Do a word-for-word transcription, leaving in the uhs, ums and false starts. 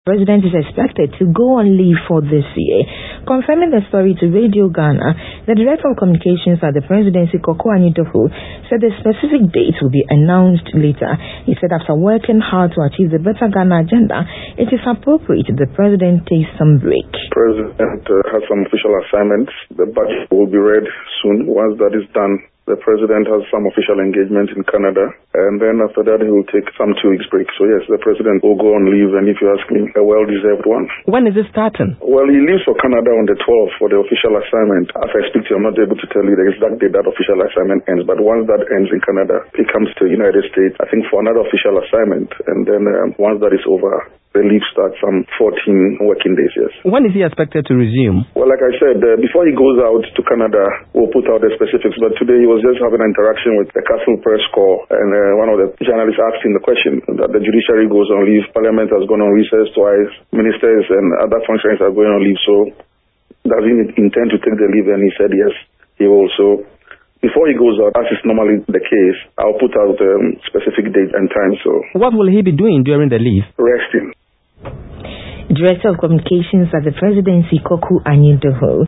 The president is expected to go on leave for this year. Confirming the story to Radio Ghana, the Director of Communications at the Presidency, Kwaku Anyi-Dofo, said the specific date will be announced later. He said after working hard to achieve the Better Ghana agenda, it is appropriate the president takes some break. The president uh, has some official assignments. The budget will be read soon. Once that is done, the president has some official engagement in Canada, and then after that he will take some two weeks break. So yes, the president will go on leave, and if you ask me, a well-deserved one. When is it starting? Well, he leaves for Canada on the twelfth for the official assignment. As I speak to you, I'm not able to tell you the exact date that official assignment ends, but once that ends in Canada, he comes to the United States, I think, for another official assignment, and then um, once that is over, the leave starts some fourteen working days, yes. When is he expected to resume? Well, like I said, uh, before he goes out to Canada, we'll put out the specifics, but today he was just having an interaction with the Castle Press Corps, and uh, one of the journalists asked him the question that the judiciary goes on leave, Parliament has gone on recess twice, ministers and other functionaries are going on leave, so does he intend to take the leave? And he said yes, he will. So before he goes out, as is normally the case, I'll put out um, specific date and time. So what will he be doing during the leave? Resting. Director of Communications at the Presidency, Kwaku Anyi-Dofo.